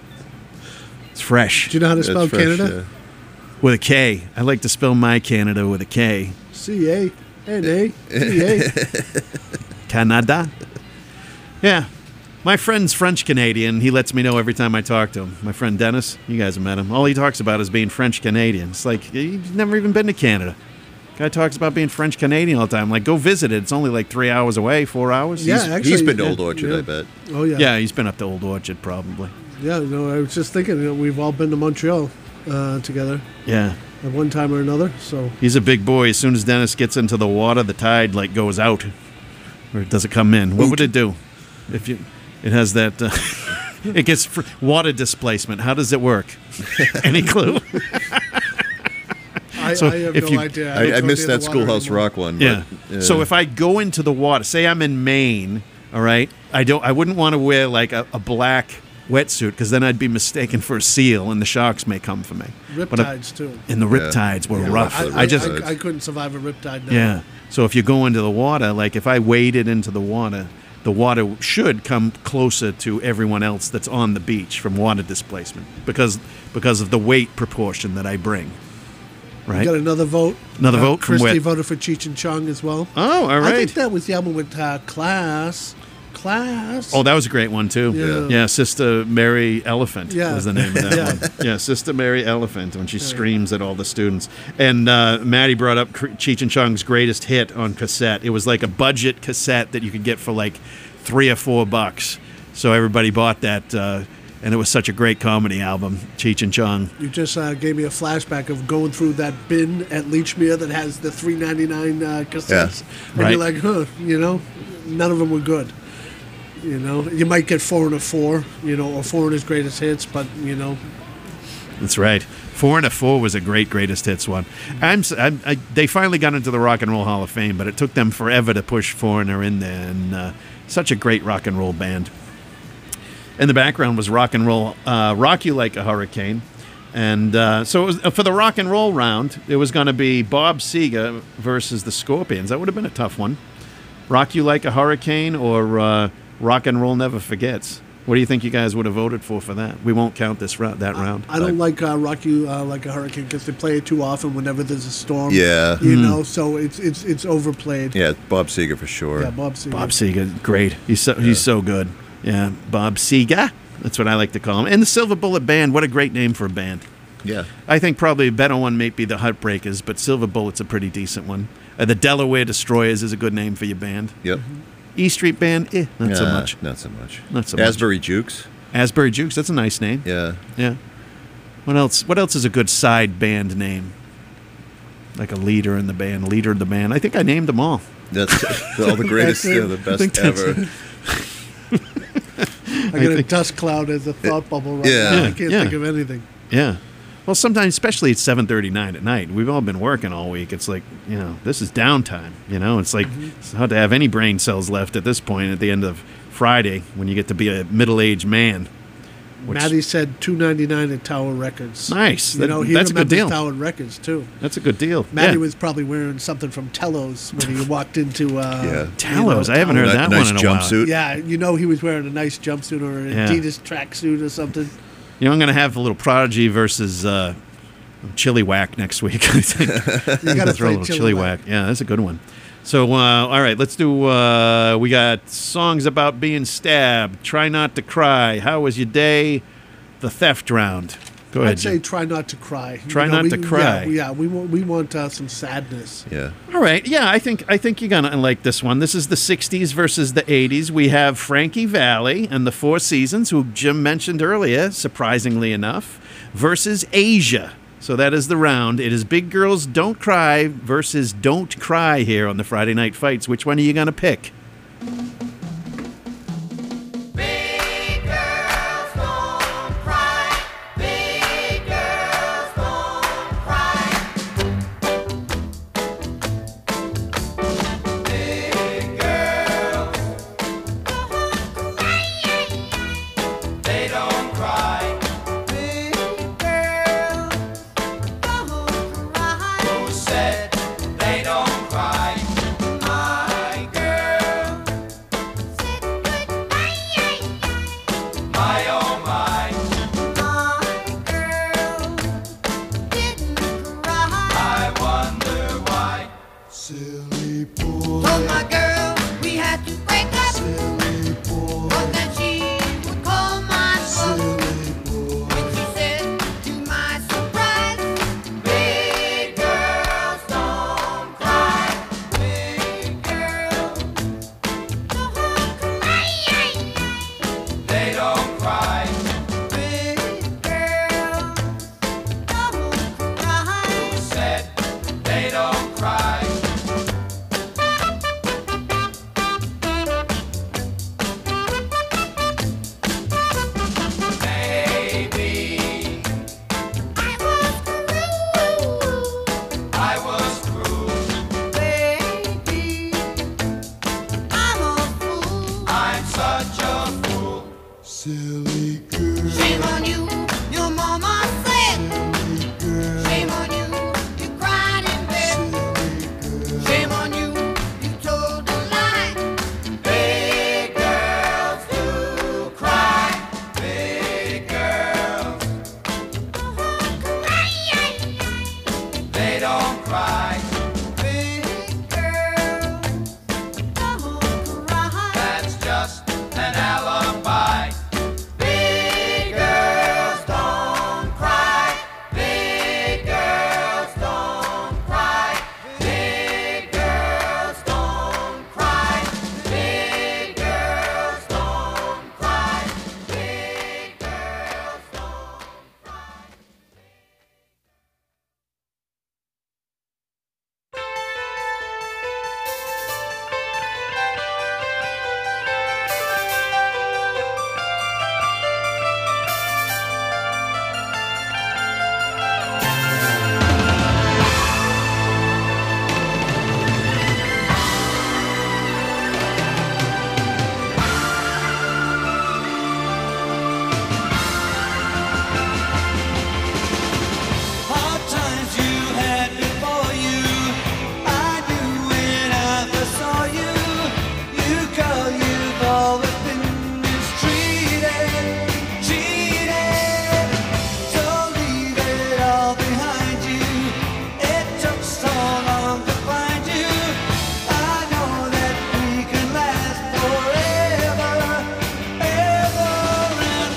it's fresh Do you know how to that's spell fresh, Canada? with a K. I like to spell my Canada with a K. C A. N A T A. Canada. Yeah. My friend's French-Canadian. He lets me know every time I talk to him. My friend Dennis, you guys have met him. All he talks about is being French-Canadian. It's like, he's never even been to Canada. Guy talks about being French-Canadian all the time. Like, go visit it. It's only like three hours away, four hours. Yeah, he's, actually, he's been to yeah, Old Orchard, yeah. I bet. Oh, yeah. Yeah, he's been up to Old Orchard, probably. Yeah, no, I was just thinking, you know, we've all been to Montreal uh, together Yeah. at one time or another. So He's a big boy. As soon as Dennis gets into the water, the tide, like, goes out. Or does it come in? What would it do? If you... It has that... Uh, it gets fr- water displacement. How does it work? Any clue? I, So I have if no you- idea. I, don't I go missed near that the water Schoolhouse anymore. Rock one. Yeah. But, uh, So if I go into the water, say I'm in Maine, all right, I don't. I wouldn't want to wear like a, a black wetsuit because then I'd be mistaken for a seal, and the sharks may come for me. But I- Riptides, too. And the Yeah. riptides were Yeah, rough. I- I, just I, I couldn't survive a riptide now. yeah. So if you go into the water, like if I waded into the water, the water should come closer to everyone else that's on the beach from water displacement because because of the weight proportion that I bring. We Right. got another vote. Another Uh, vote from Christy where? voted for Cheech and Chong as well. Oh, all I right. think that was the album with uh, Class. Class. Oh, that was a great one too. Yeah. Yeah, Sister Mary Elephant Yeah. was the name of that Yeah. one. Yeah, Sister Mary Elephant when she screams at all the students. And uh, Maddie brought up Cr- Cheech and Chong's greatest hit on cassette. It was like a budget cassette that you could get for like three or four bucks. So everybody bought that, uh, and it was such a great comedy album, Cheech and Chong. You just uh, gave me a flashback of going through that bin at Leechmere that has the three ninety-nine uh, cassettes. And Right. you're like, huh, you know, none of them were good. You know, you might get Foreigner four, you know, or Foreigner's greatest hits, but, you know, That's right. Four and a Four was a great greatest hits one. I'm, s- I'm I, they finally got into the Rock and Roll Hall of Fame, but it took them forever to push Foreigner in there. And uh, such a great rock and roll band. In the background was rock and roll, uh, Rock You Like a Hurricane. And uh, so it was, uh, for the rock and roll round, it was going to be Bob Seger versus the Scorpions. That would have been a tough one. Rock You Like a Hurricane or uh, Rock and Roll Never Forgets. What do you think you guys would have voted for for that? We won't count this round, that round. I don't like uh, Rock You uh, Like a Hurricane because they play it too often whenever there's a storm. Yeah. You Hmm. know, so it's it's it's overplayed. Yeah, Bob Seger for sure. Yeah, Bob Seger. Bob Seger, great. He's so he's so good. Yeah, Bob Seger. That's what I like to call him. And the Silver Bullet Band. What a great name for a band. Yeah. I think probably a better one may be the Heartbreakers, but Silver Bullet's a pretty decent one. Uh, the Delaware Destroyers is a good name for your band. Yep. E Street Band, eh, not so Nah, much. Not so much. Not so much. Asbury Jukes. Asbury Jukes, that's a nice name. Yeah. Yeah. What else? What else is a good side band name? Like a leader in the band, leader of the band. I think I named them all. That's all the greatest, That's it. yeah, the I best think that's ever. it. I got a dust cloud as a thought bubble right Yeah. now. I Yeah, can't yeah. think of anything. Yeah. Well, sometimes, especially at seven thirty-nine at night, we've all been working all week. It's like, you know, this is downtime. You know, it's like it's hard to have any brain cells left at this point at the end of Friday when you get to be a middle-aged man. Which- Maddie said two ninety-nine at Tower Records. Nice. You That- know, he that's a good remembers deal. Tower Records too. That's a good deal. Maddie yeah. was probably wearing something from Tellos when he walked into. Uh, Yeah. Talos. you know, I haven't heard Ni- that nice one in a jumpsuit. Yeah, you know he was wearing a nice jumpsuit or an Yeah. Adidas tracksuit or something. while. You know, I'm going to have a little Prodigy versus uh, Chili Whack next week. I think. You got to throw a play little Chili Chili Whack. Whack. Yeah, that's a good one. So, uh, all right, let's do. Uh, we got songs about being stabbed. Try not to cry. How was your day? The theft round. Go ahead. I'd say Jim. try not to cry. Try not we, to cry. Yeah, we, yeah, we want we want uh, some sadness. Yeah. All right. Yeah, I think I think you're gonna like this one. This is the sixties versus the eighties. We have Frankie Valli and the Four Seasons, who Jim mentioned earlier, surprisingly enough, versus Asia. So that is the round. It is Big Girls Don't Cry versus Don't Cry here on the Friday Night Fights. Which one are you gonna pick? Big girls don't cry. Big girls don't cry. Big girls, they don't cry. Big girls don't cry. Who said they don't cry? My girl. My oh my, my girl didn't cry. I wonder why. Silly Told my girl we had to break up. But then she would call my phone. When she said, to my surprise, big girls don't cry. Big girls don't cry. They don't cry. Big girls don't cry. Said they don't cry. Silly girl. Shame on you, your mama said. Shame on you, you cried in bed. Shame on you, you told a lie. Big girls do cry. Big girls don't cry. They don't cry. Big girls don't cry. That's just an alibi. Big girls don't cry. Big girls don't cry. Big girls don't cry. Big girls don't cry. Big girls don't cry. Hard times you had before you, I knew when I first saw you. You girl, you've always been mistreated, cheated. So leave it all behind you. It took so long to find you. I know that we can last forever, ever and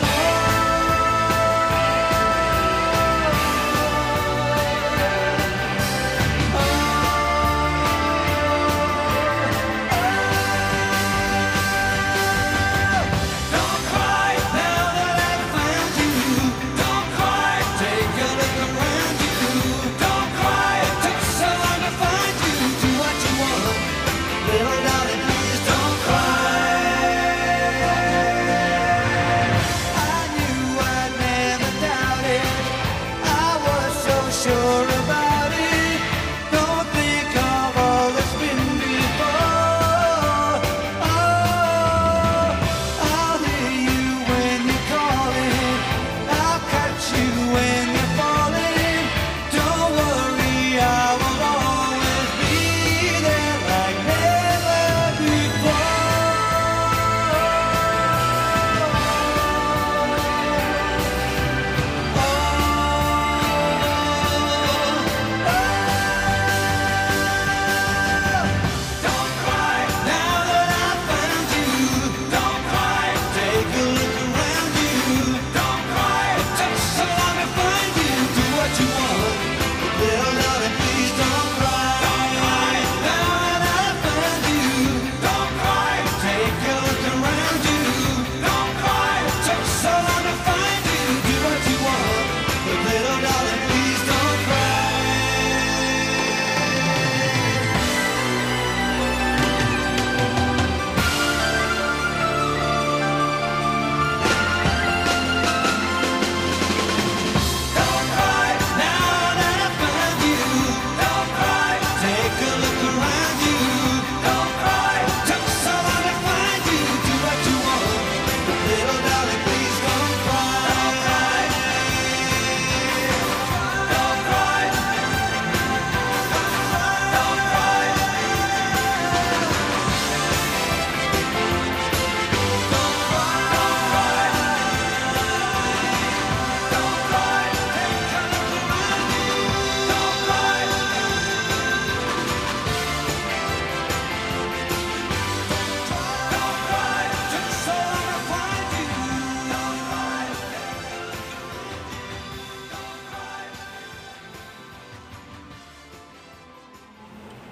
Don't cry now that I've found you. Don't cry, take a look around you. Don't cry, it took so long to find you. Do what you want, little darling, please don't cry. I knew I'd never doubt it. I was so sure about it. Don't think of all that's been before. Oh, I'll hear you when you're calling. I'll catch you when you're falling. Don't worry, I will always be there like never before.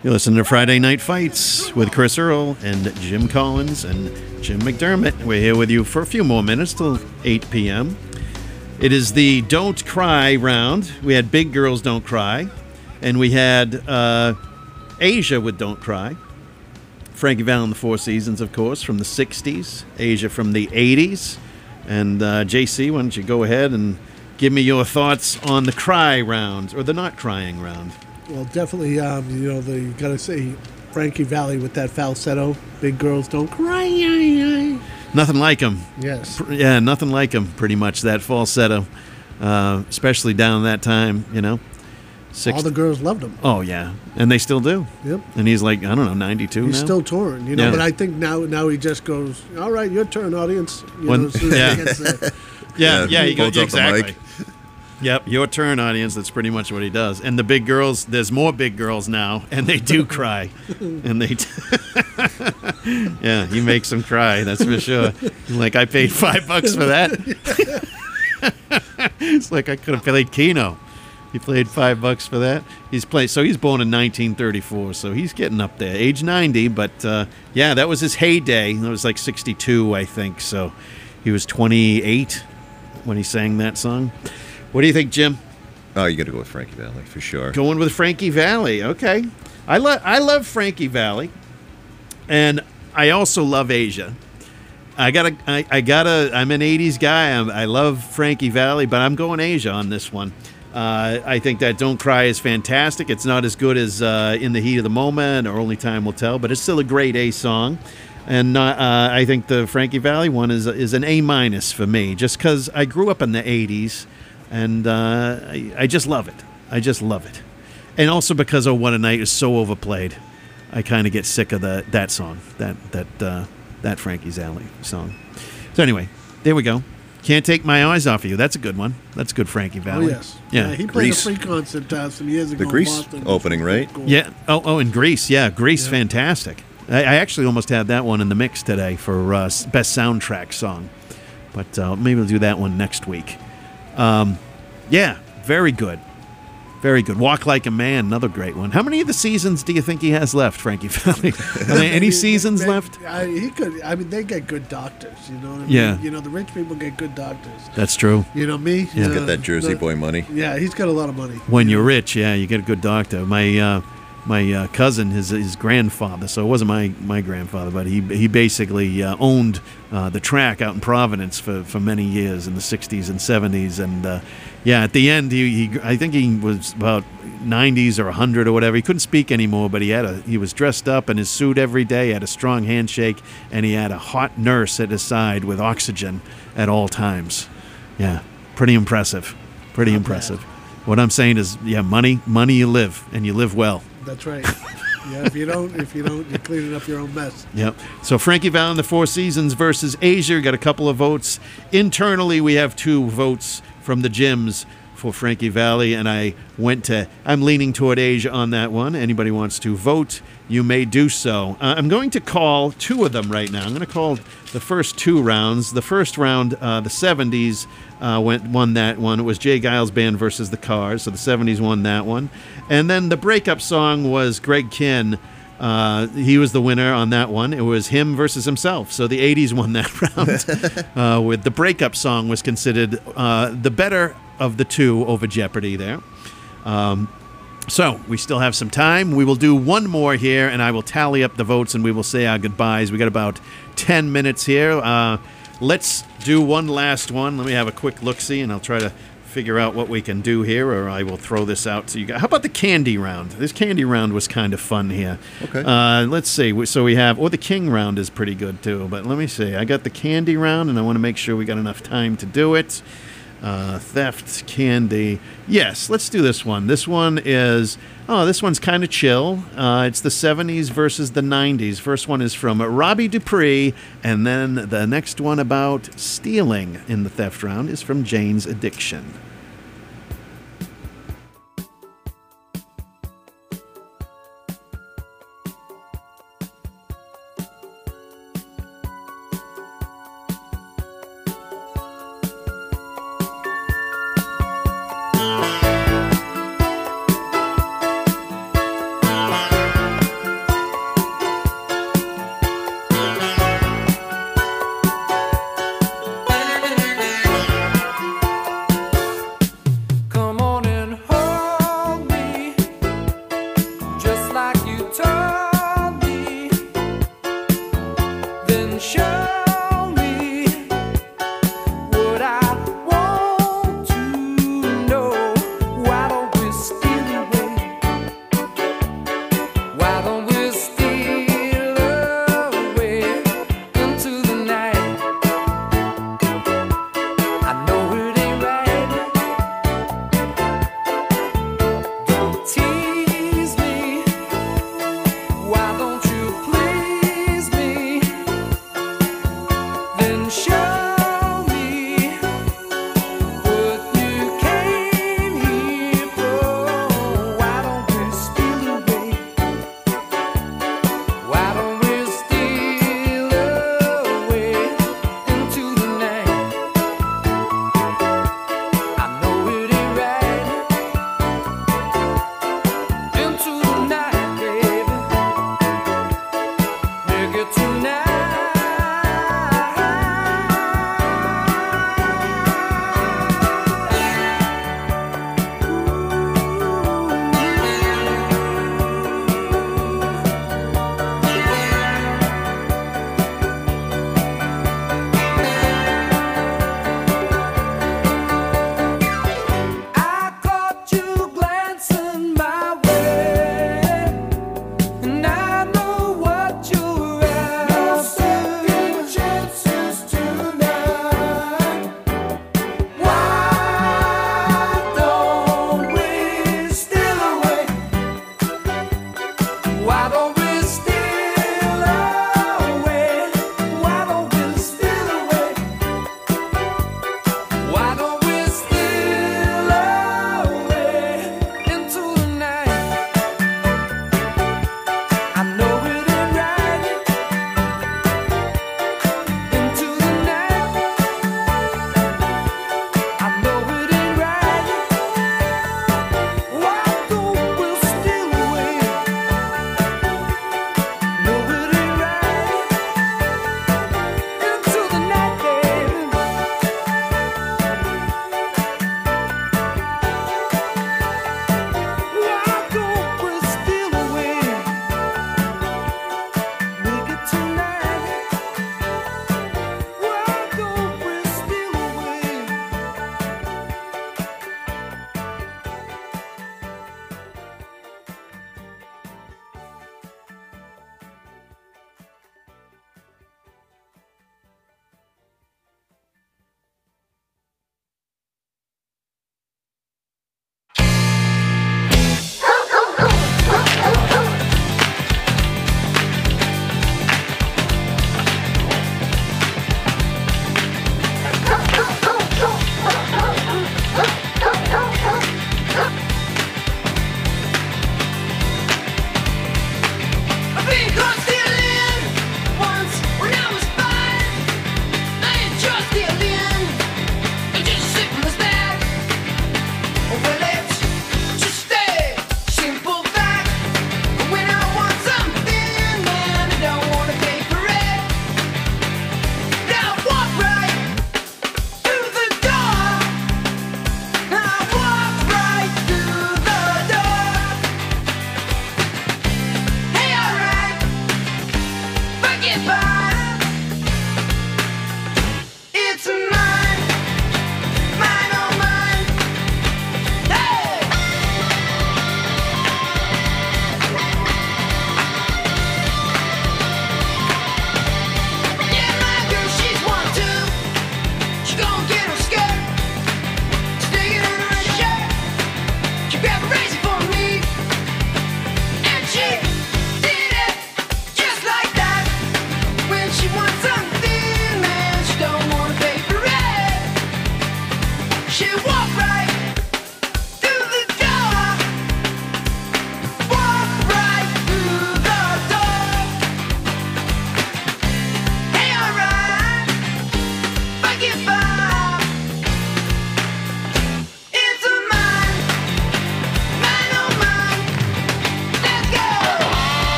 You listen to Friday Night Fights with Chris Earl and Jim Collins and Jim McDermott. We're here with you for a few more minutes till eight p.m. It is the Don't Cry round. We had Big Girls Don't Cry, and we had uh, Asia with Don't Cry. Frankie Valli and the Four Seasons, of course, from the sixties. Asia from the eighties. And uh, J C, why don't you go ahead and give me your thoughts on the cry round, or the not crying round. Well, definitely, um, you know, the, you got to say Frankie Valli with that falsetto. Big Girls Don't Cry. Nothing like him. Yes. Pr- Yeah, nothing like him, pretty much, that falsetto. Uh, especially down that time, you know. Six- All the girls loved him. Oh, yeah. And they still do. Yep. And he's like, I don't know, ninety-two He's now? still touring, you know, Yeah. but I think now now he just goes, all right, your turn, audience. You When- know, as soon as yeah. he gets there. Yeah, yeah, he goes, holds up the exactly. mic. Yep, your turn, audience. That's pretty much what he does. And the big girls, there's more big girls now, and they do cry. And they, t- yeah, he makes them cry. That's for sure. Like, I paid five bucks for that. It's like I could have played Keno. He played five bucks for that. He's played. So he's born in nineteen thirty-four. So he's getting up there, age ninety. But uh, yeah, that was his heyday. That was like sixty-two, I think. So he was twenty-eight when he sang that song. What do you think, Jim? Oh, you got to go with Frankie Valli for sure. Going with Frankie Valli. Okay. I love I love Frankie Valli. And I also love Asia. I gotta I, I gotta I'm an eighties guy. I'm, I love Frankie Valli, but I'm going Asia on this one. Uh, I think that Don't Cry is fantastic. It's not as good as uh, In the Heat of the Moment or Only Time Will Tell, but it's still a great A song. And uh, uh, I think the Frankie Valli one is is an A minus for me, just because I grew up in the eighties. And uh, I, I just love it. I just love it. And also because Oh What a Night is so overplayed, I kind of get sick of the, that song, that that uh, that Frankie Valli song. So anyway, there we go. Can't Take My Eyes Off of You. That's a good one. That's a good Frankie Oh, Valli. yes. Yeah. he played Grease. a free concert uh, some years ago The Grease in Boston. opening, right? Cool. Yeah. Oh, oh, and Grease. Yeah, Grease, Yeah. fantastic. I, I actually almost had that one in the mix today for uh, best soundtrack song, but uh, maybe we'll do that one next week. Um, yeah, very good, very good. Walk Like a Man, another great one. How many of the seasons do you think he has left, Frankie Valli? Are there any seasons Man, left? I, he could. I mean, they get good doctors. You know what I mean? Yeah. You know, the rich people get good doctors. That's true. You know me. Yeah. uh, Got that Jersey the- boy money. Yeah, he's got a lot of money. When you're rich, yeah, you get a good doctor. My uh, my uh, cousin, his his grandfather, so it wasn't my, my grandfather, but he he basically uh, owned uh, the track out in Providence for, for many years in the sixties and seventies, and uh, yeah, at the end, he, he I think he was about nineties or one hundred or whatever. He couldn't speak anymore, but he had a he was dressed up in his suit every day, had a strong handshake, and he had a hot nurse at his side with oxygen at all times. Yeah, pretty impressive. Pretty Not impressive. What I'm saying is, yeah, money, money you live, and you live well. That's right. Yeah, if you don't, if you don't, you're cleaning up your own mess. Yep. So Frankie Valli and the Four Seasons versus Asia. Got a couple of votes. Internally, we have two votes from the gyms for Frankie Valli, and I went to, I'm leaning toward Asia on that one. Anybody wants to vote, you may do so. Uh, I'm going to call two of them right now. I'm going to call the first two rounds. The first round, uh, the seventies uh, went won that one. It was Jay Giles Band versus the Cars, so the seventies won that one. And then the breakup song was Greg Kihn. Uh, he was the winner on that one. It was him versus himself. So the eighties won that round. uh, with the breakup song was considered uh, the better of the two over Jeopardy there. Um, so we still have some time. We will do one more here, and I will tally up the votes, and we will say our goodbyes. We got about ten minutes here. Uh, let's do one last one. Let me have a quick look-see, and I'll try to figure out what we can do here, or I will throw this out to you guys. How about the candy round? This candy round was kind of fun here. Okay. Uh, let's see. So we have, or the king round is pretty good too, but let me see. I got the candy round, and I want to make sure we got enough time to do it. Uh, theft, candy. Yes, let's do this one. This one is, oh, this one's kind of chill. Uh, it's the seventies versus the nineties. First one is from Robbie Dupree, and then the next one about stealing in the theft round is from Jane's Addiction.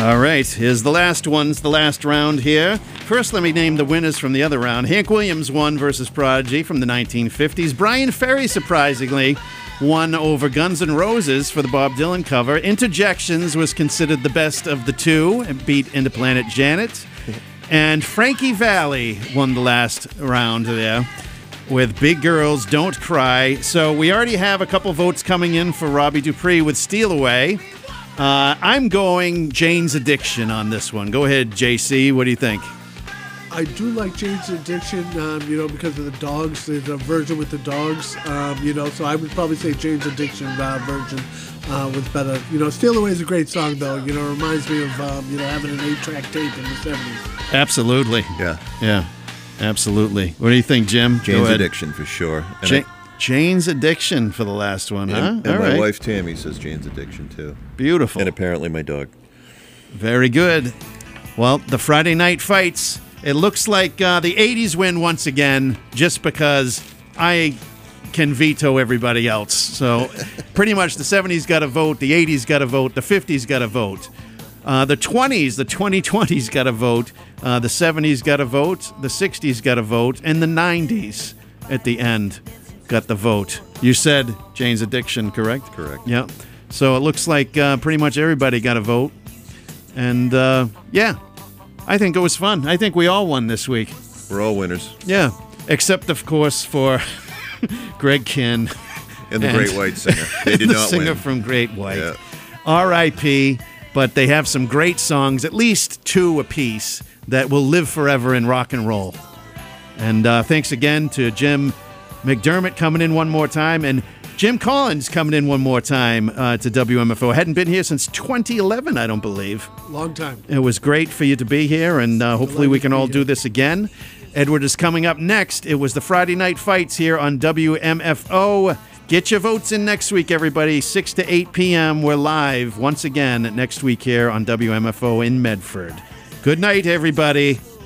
All right, here's the last ones, the last round here. First, let me name the winners from the other round. Hank Williams won versus Prodigy from the nineteen fifties. Brian Ferry, surprisingly, won over Guns N' Roses for the Bob Dylan cover. Interjections was considered the best of the two and beat Into Planet Janet. And Frankie Valli won the last round there with Big Girls Don't Cry. So we already have a couple votes coming in for Robbie Dupree with Steal Away. Uh, I'm going Jane's Addiction on this one. Go ahead, J C. What do you think? I do like Jane's Addiction, um, you know, because of the dogs. There's a version with the dogs, um, you know, so I would probably say Jane's Addiction uh, version uh, was better. You know, Steal Away is a great song, though. You know, it reminds me of, um, you know, having an eight-track tape in the seventies. Absolutely. Yeah. Yeah, absolutely. What do you think, Jim? Jane's Addiction for sure. And Ja- I- Jane's Addiction for the last one, and, huh? and All my right. wife Tammy says Jane's Addiction too. Beautiful. And apparently my dog. Very good. Well, the Friday night fights. It looks like uh, the eighties win once again, just because I can veto everybody else. So pretty much the seventies got a vote, the eighties got a vote, the fifties got a vote. Uh, the twenties, the twenty twenties got a vote, uh, the seventies got a vote, the sixties got a vote, and the nineties at the end got the vote. You said Jane's Addiction, correct? Correct. Yeah. So it looks like uh, pretty much everybody got a vote. And, uh, yeah, I think it was fun. I think we all won this week. We're all winners. Yeah. Except, of course, for Greg Kinn. And the Great White singer. They did the not singer win. from Great White. Yeah. R I P But they have some great songs, at least two apiece, that will live forever in rock and roll. And uh, thanks again to Jim McDermott coming in one more time, and Jim Collins coming in one more time uh, to W M F O. Hadn't been here since twenty eleven, I don't believe. Long time. It was great for you to be here, and uh, hopefully we can all do this again. Edward is coming up next. It was the Friday Night Fights here on W M F O. Get your votes in next week, everybody. six to eight p.m. We're live once again next week here on W M F O in Medford. Good night, everybody.